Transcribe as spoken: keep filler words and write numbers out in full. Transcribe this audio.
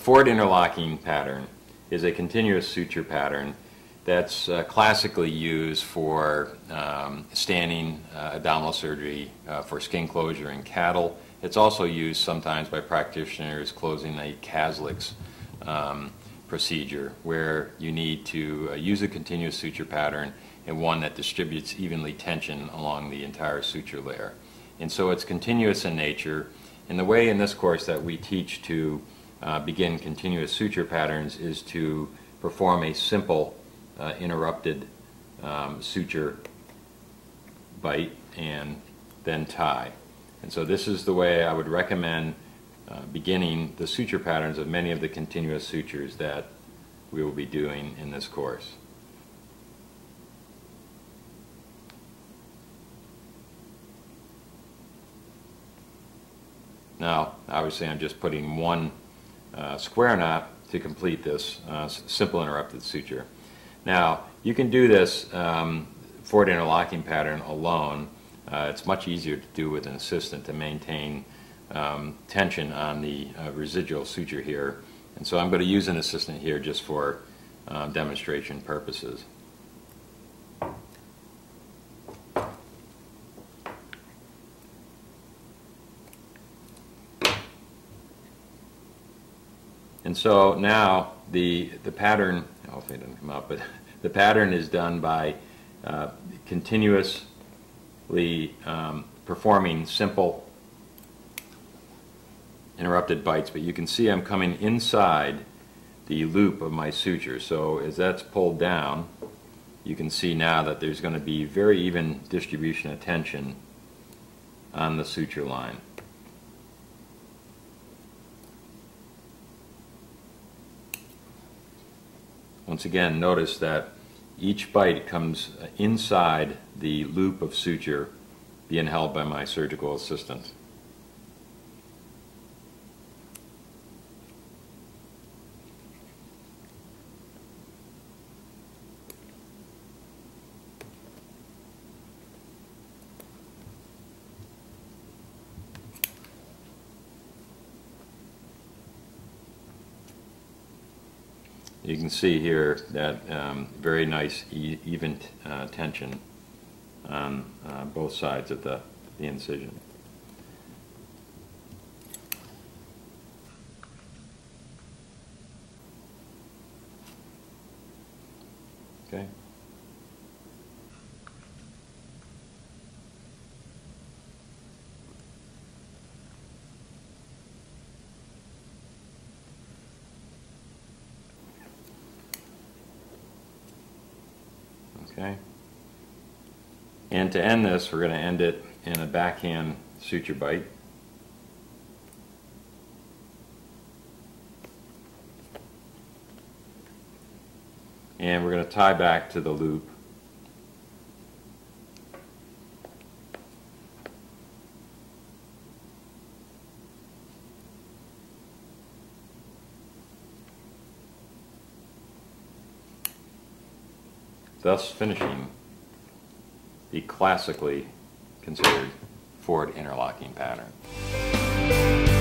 Ford interlocking pattern is a continuous suture pattern that's uh, classically used for um, standing uh, abdominal surgery uh, for skin closure in cattle. It's also used sometimes by practitioners closing a Caslix um, procedure where you need to uh, use a continuous suture pattern and one that distributes evenly tension along the entire suture layer. And so it's continuous in nature. And the way in this course that we teach to uh, begin continuous suture patterns is to perform a simple uh, interrupted um, suture bite and then tie. And so this is the way I would recommend uh, beginning the suture patterns of many of the continuous sutures that we will be doing in this course. Now, obviously I'm just putting one uh, square knot to complete this uh, simple interrupted suture. Now, you can do this um, Ford interlocking pattern alone. Uh, it's much easier to do with an assistant to maintain um, tension on the uh, residual suture here. And so I'm going to use an assistant here just for uh, demonstration purposes. And so now the, the pattern, hopefully it doesn't come out, but the pattern is done by uh, continuously um, performing simple interrupted bites. But you can see I'm coming inside the loop of my suture. So as that's pulled down, you can see now that there's going to be very even distribution of tension on the suture line. Once again, notice that each bite comes inside the loop of suture being held by my surgical assistant. You can see here that um, very nice e even uh, tension on uh, both sides of the, the incision. Okay. Okay. And to end this, we're going to end it in a backhand suture bite. And we're going to tie back to the loop. Thus finishing the classically considered Ford interlocking pattern.